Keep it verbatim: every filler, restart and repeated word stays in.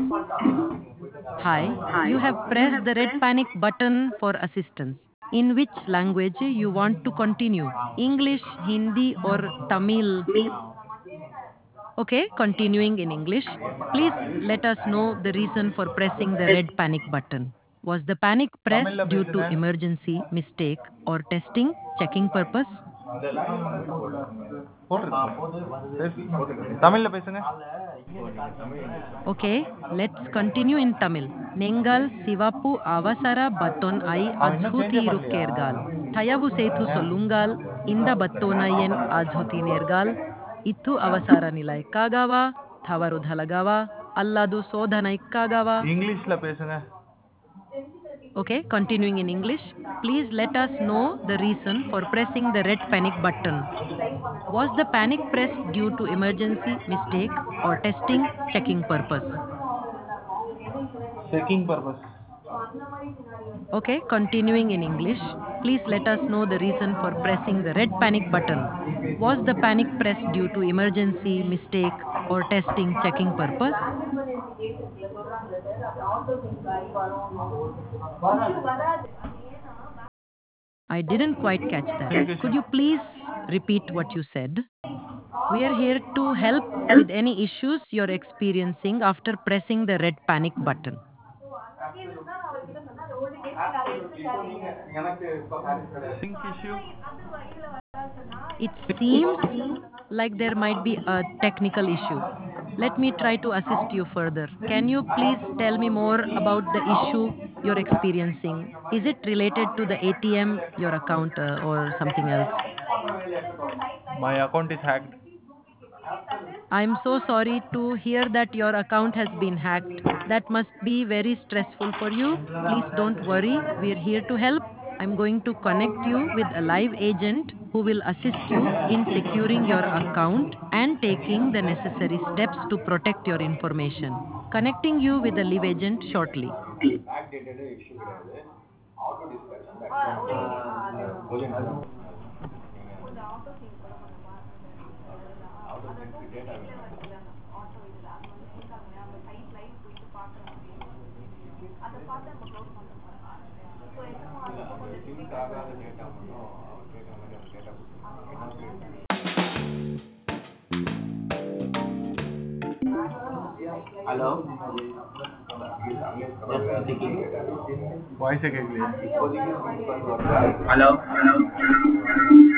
Hi, you have pressed the red panic button for assistance. In which language you want to continue? English, Hindi, or Tamil? Okay, continuing in English. Please let us know the reason for pressing the red panic button. Was the panic pressed தமிழ்ல due to பேசுங்க. emergency, mistake, or testing, checking purpose? போட்டிருக்கு. பேசு. தமிழ்ல பேசுங்க. Okay, let's continue in Tamil. Nengal sivapu avasara baton ai அவன் இன்னும் adhuti சேஞ்சே பண்ணலையா? rukkergal. Tayavu sethu solungal, inda battonayen adhuti nergal. Ithu avasara nilai kagawa, thavaru dhalagawa, alladu sodhanai kagawa. இங்கிலீஷ்ல பேசுங்க. Okay, continuing in English. Please let us know the reason for pressing the red panic button. Was the panic pressed due to emergency, mistake, or testing, checking purpose? Checking purpose. Okay, continuing in English. Please let us know the reason for pressing the red panic button. Was the panic pressed due to emergency, mistake, or testing, checking purpose? I didn't quite catch that. Could you please repeat what you said? We are here to help with any issues you're experiencing after pressing the red panic button. Sync issue. It seems like there might be a technical issue. Let me try to assist you further. Can you please tell me more about the issue you're experiencing? Is it related to the A T M, your account, uh, or something else? My account is hacked. I'm so sorry to hear that your account has been hacked. That must be very stressful for you. Please don't worry. We're here to help. I'm going to connect you with a live agent who will assist you in securing your account and taking the necessary steps to protect your information. Connecting you with a live agent shortly. Hello வாய்ஸே கேட்கலையா? Hello